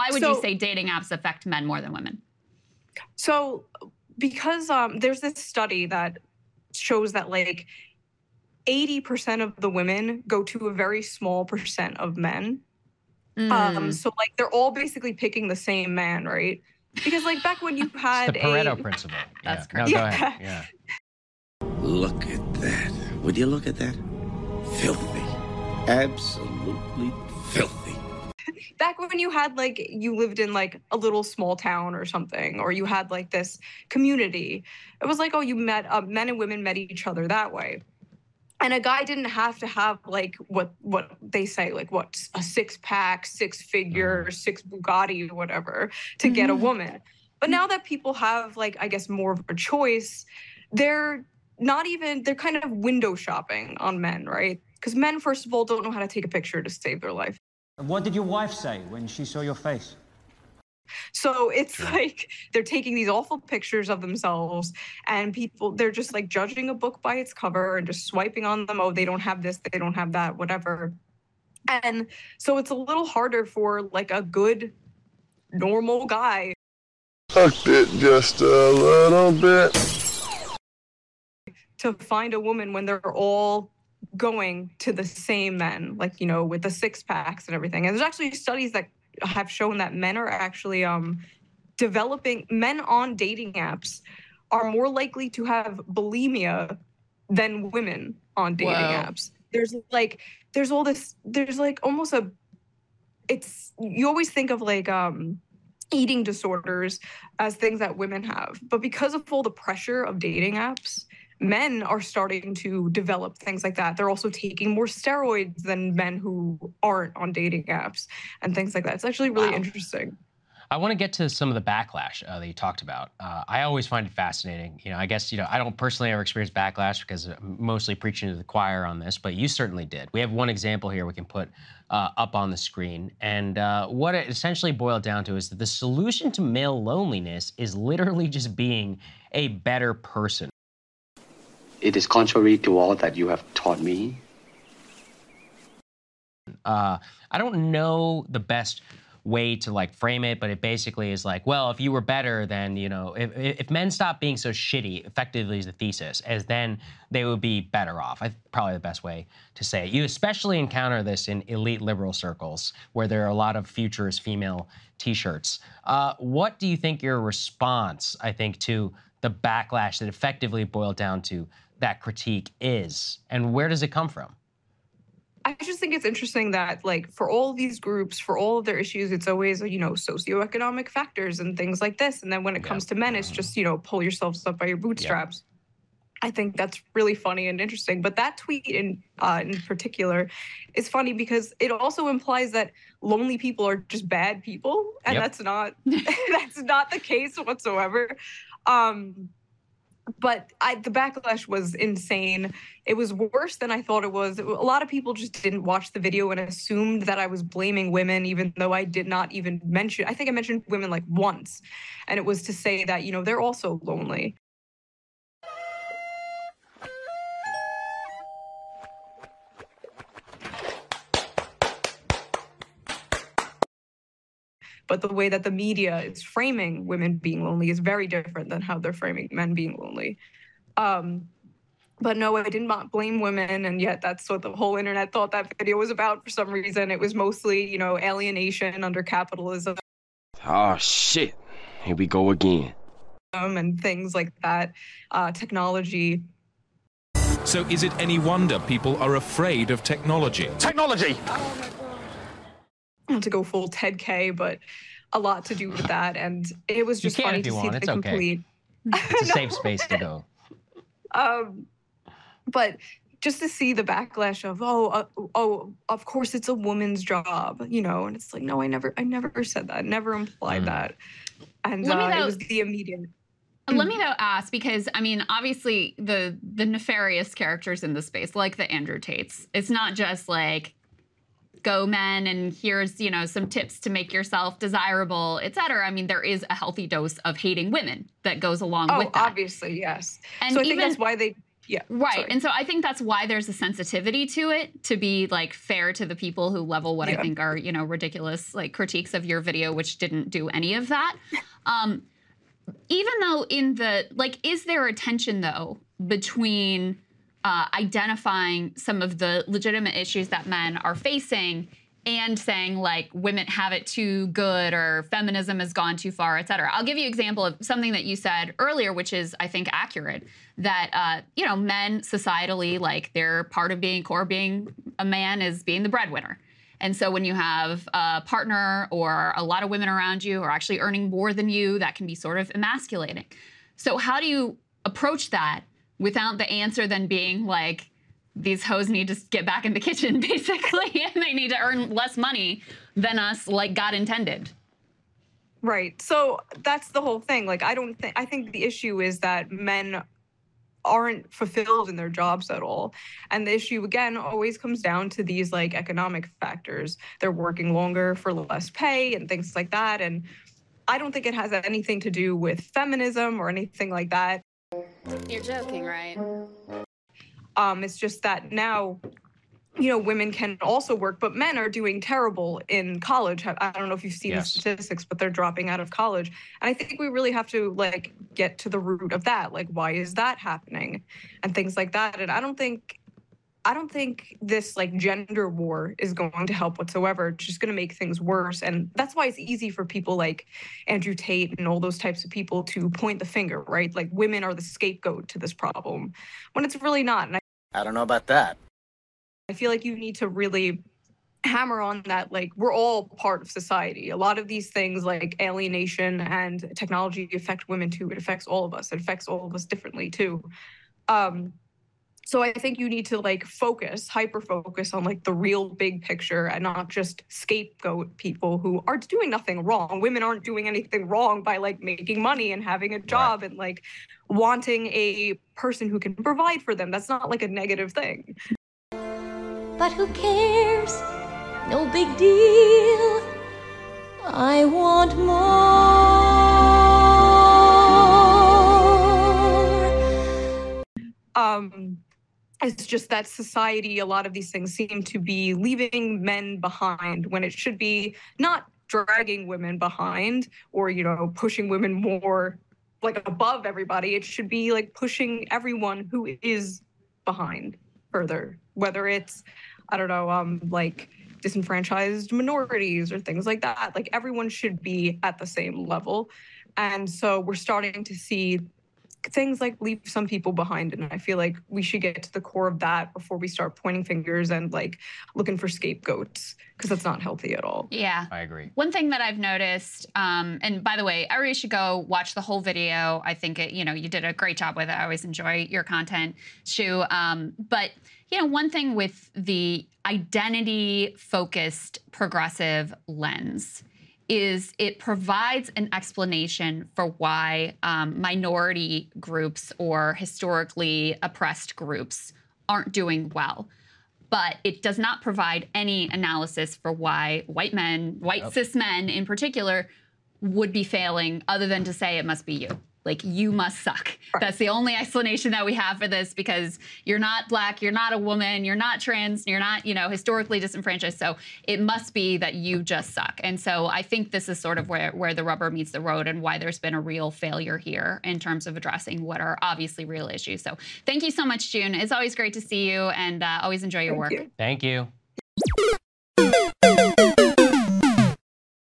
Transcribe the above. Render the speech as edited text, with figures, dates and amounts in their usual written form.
why would you say dating apps affect men more than women? So because there's this study that shows that like 80% of the women go to a very small percent of men. So like they're all basically picking the same man, right? Because like back when you had it's the Pareto principle. That's correct. No, go ahead. Yeah. Look at that. Would you look at that? Filthy. Absolutely filthy. Back when you had like, you lived in like a little small town or something, or you had like this community, it was like, oh, you met, men and women met each other that way. And a guy didn't have to have like what they say, like what, a 6-pack, 6-figure, 6 Bugatti, whatever, to get a woman. But now that people have like, I guess, more of a choice, they're kind of window shopping on men, right? Because men, first of all, don't know how to take a picture to save their life. What did your wife say when she saw your face? So it's like they're taking these awful pictures of themselves, and they're just like judging a book by its cover and just swiping on them. Oh, they don't have this, they don't have that, whatever. And so it's a little harder for like a good, normal guy. Tucked it just a little bit. To find a woman when they're all going to the same men, like, you know, with the 6-packs and everything. And there's actually studies that have shown that men are actually men on dating apps are more likely to have bulimia than women on dating apps. There's almost you always think of like eating disorders as things that women have, but because of all the pressure of dating apps, men are starting to develop things like that. They're also taking more steroids than men who aren't on dating apps and things like that. It's actually really interesting. I want to get to some of the backlash that you talked about. I always find it fascinating. You know, I guess, you know, I don't personally ever experience backlash because I'm mostly preaching to the choir on this, but you certainly did. We have one example here we can put up on the screen. And what it essentially boiled down to is that the solution to male loneliness is literally just being a better person. It is contrary to all that you have taught me. I don't know the best way to like frame it, but it basically is like, well, if you were better, then, you know, if men stop being so shitty, effectively is the thesis, as then they would be better off. Probably the best way to say it. You especially encounter this in elite liberal circles where there are a lot of futurist female t-shirts. What do you think your response, I think, to the backlash that effectively boiled down to that critique is, and where does it come from? I just think it's interesting that, like, for all these groups, for all of their issues, it's always, you know, socioeconomic factors and things like this. And then when it comes to men, it's just, you know, pull yourselves up by your bootstraps. I think that's really funny and interesting. But that tweet in particular is funny because it also implies that lonely people are just bad people. And that's not the case whatsoever. But the backlash was insane. It was worse than I thought it was. A lot of people just didn't watch the video and assumed that I was blaming women, even though I did not even mention. I think I mentioned women like once. And it was to say that, you know, they're also lonely. But the way that the media is framing women being lonely is very different than how they're framing men being lonely. But no, I did not blame women, and yet that's what the whole internet thought that video was about for some reason. It was mostly, you know, alienation under capitalism. Oh, shit. Here we go again. And things like that, technology. So is it any wonder people are afraid of technology? Technology! Oh my God. Not to go full Ted K, but a lot to do with that. And it was just funny to see the complete... It's a safe space to go. But just to see the backlash of, of course it's a woman's job, you know, and it's like, no, I never said that, never implied that. And it was the immediate... Let me though ask, because I mean, obviously the nefarious characters in the space, like the Andrew Tates, it's not just like, go men, and here's, you know, some tips to make yourself desirable, etc. I mean, there is a healthy dose of hating women that goes along with that. Obviously, yes. And so I think that's why they Yeah. Right. sorry. And so I think that's why there's a sensitivity to it, to be like fair to the people who level what I Yeah. think are, you know, ridiculous like critiques of your video, which didn't do any of that. Even though in the, like, is there a tension though between identifying some of the legitimate issues that men are facing and saying like women have it too good or feminism has gone too far, et cetera? I'll give you an example of something that you said earlier, which is, I think, accurate, that, you know, men societally, like they're part of being a man is being the breadwinner. And so when you have a partner or a lot of women around you who are actually earning more than you, that can be sort of emasculating. So how do you approach that without the answer then being like, these hoes need to get back in the kitchen, basically, and they need to earn less money than us, like God intended? Right. So that's the whole thing. Like, I think the issue is that men aren't fulfilled in their jobs at all. And the issue, again, always comes down to these like economic factors. They're working longer for less pay and things like that. And I don't think it has anything to do with feminism or anything like that. You're joking, right? It's just that now, you know, women can also work, but men are doing terrible in college. I don't know if you've seen Yes. the statistics, but they're dropping out of college. And I think we really have to like get to the root of that. Like, why is that happening? And things like that. And I don't think this like gender war is going to help whatsoever. It's just going to make things worse. And that's why it's easy for people like Andrew Tate and all those types of people to point the finger, right? Like women are the scapegoat to this problem when it's really not. And I don't know about that. I feel like you need to really hammer on that, like, we're all part of society. A lot of these things like alienation and technology affect women too. It affects all of us. It affects all of us differently too. So I think you need to like hyper focus on like the real big picture and not just scapegoat people who are doing nothing wrong. Women aren't doing anything wrong by like making money and having a job and like wanting a person who can provide for them. That's not like a negative thing. But who cares? No big deal. I want more. It's just that society, a lot of these things seem to be leaving men behind when it should be not dragging women behind or, you know, pushing women more like above everybody. It should be like pushing everyone who is behind further, whether it's, I don't know, like disenfranchised minorities or things like that. Like everyone should be at the same level. And so we're starting to see things like leave some people behind. And I feel like we should get to the core of that before we start pointing fingers and like looking for scapegoats, because that's not healthy at all. Yeah. I agree. One thing that I've noticed, and by the way, everybody should go watch the whole video. I think you know, you did a great job with it. I always enjoy your content, Shu. But you know, one thing with the identity-focused progressive lens is it provides an explanation for why minority groups or historically oppressed groups aren't doing well. But it does not provide any analysis for why white men, cis men in particular, would be failing other than to say it must be you. Like, you must suck. Right. That's the only explanation that we have for this, because you're not Black, you're not a woman, you're not trans, you're not, you know, historically disenfranchised. So it must be that you just suck. And so I think this is sort of where the rubber meets the road and why there's been a real failure here in terms of addressing what are obviously real issues. So thank you so much, June. It's always great to see you, and always enjoy your work. Thank you.